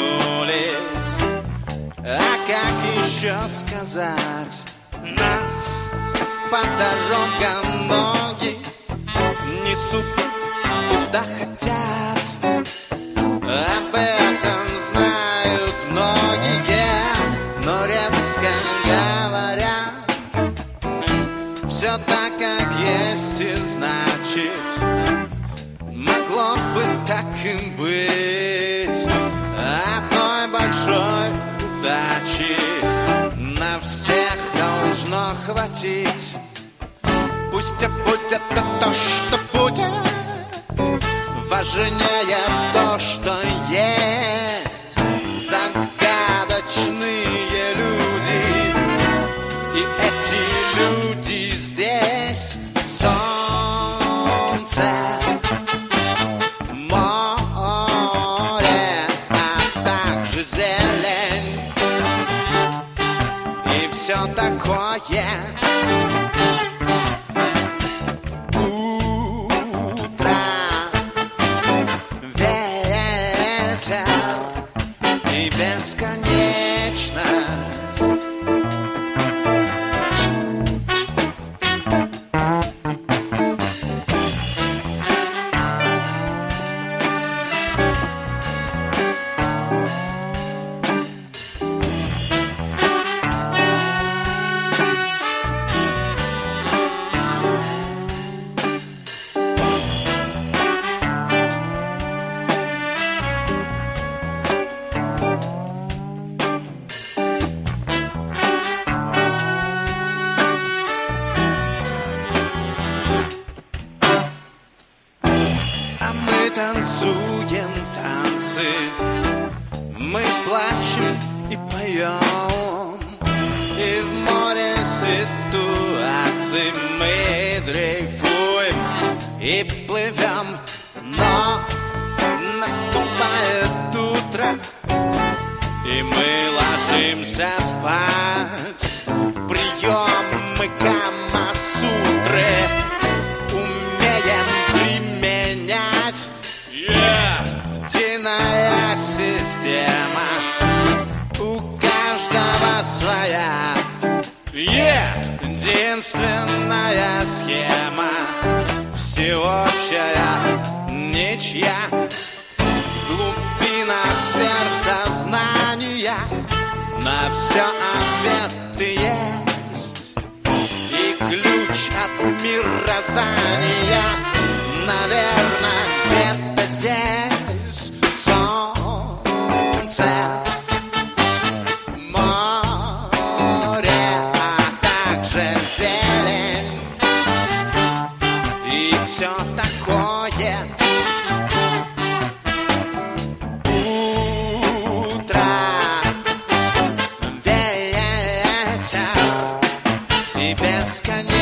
проснулись. А как еще сказать? Нас по дорогам ноги несут куда хотят. Об этом знают многие, но редко говорят. Все так, как есть, и значит, могло бы так и быть. Одной большой удачи на всех должно хватить. Пусть будет то, что будет, важнее то, что есть. Загадочные люди, и эти люди здесь. Солнце, море, а также зелень и все такое. Утро, ветер и бесконечность. Танцуем танцы, мы плачем и поем, и в море ситуаций мы дрейфуем и плывем. Но наступает утро, и мы ложимся спать. Приемы Камасутры умеем применять. Единая система, у каждого своя. Единственная схема, всеобщая ничья. В глубинах сверхсознания на все ответы есть. И ключ от мироздания, наверное, где-то здесь. Солнце, море, а также зелень и все такое. Утро, ветер и бесконечность.